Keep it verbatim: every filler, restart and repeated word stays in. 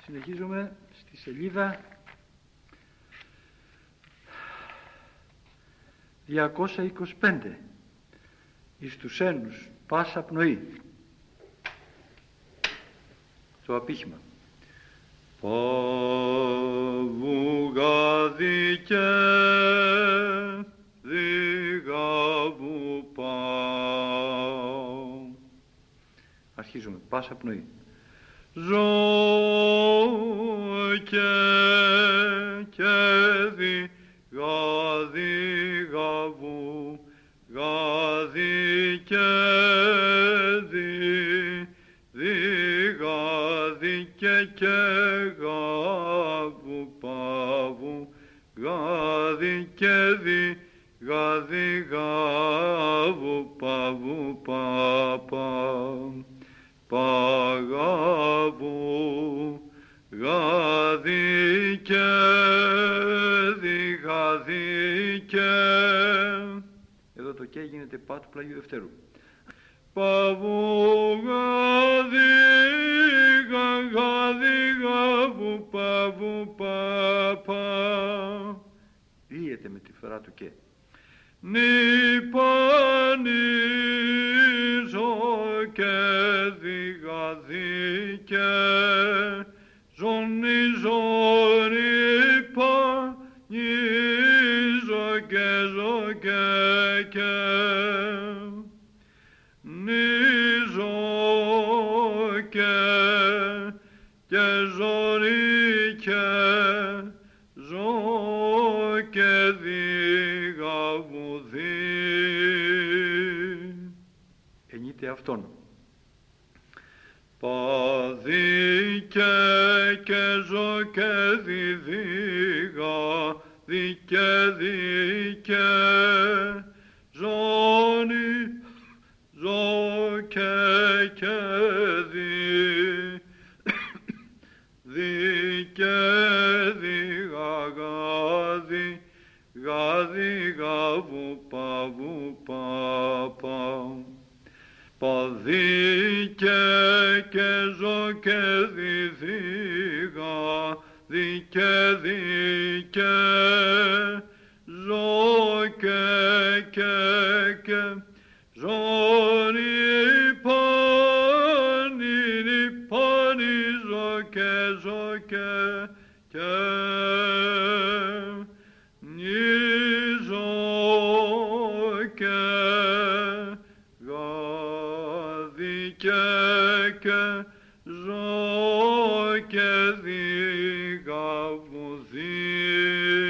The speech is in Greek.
Συνεχίζουμε στη σελίδα διακόσια είκοσι πέντε. Εις τους ένους πάσα πνοή. Το απήχημα. Παβουγαδικέ διγαβου πάω. Αρχίζουμε. Πάσα πνοή. Ζω και και δι γαδι γαβου γαδι και δι δι γαδι και και γαβου παβου γαδι και δι γαδι γαβου παβου παπα παγαβου γαδι και δι γαδι και. Εδώ το και γίνεται πά του πλαγίου δευτέρου. Παβου γαδι γαδι γαβου παβου παπα. Λύεται με τη φορά του και. Νυπανίζω και διγαδί και ζωνίζω νυπανίζω και ζω και και νίζω και και ζωρί και ζω και διγαβουδί. Ενείται αυτόν. Παδί και και ζω και διδίγα δι και δι και ζώνη ζω και και δι δι και διγα γαδι γαδι γαβου παβου παπα. Παδί και και ζω και διδίγα δι και δι και ζω και και και ζω νυπάνι νυπάνι ζω και ζω και και νίζω και και και ζω και διγαβουδί.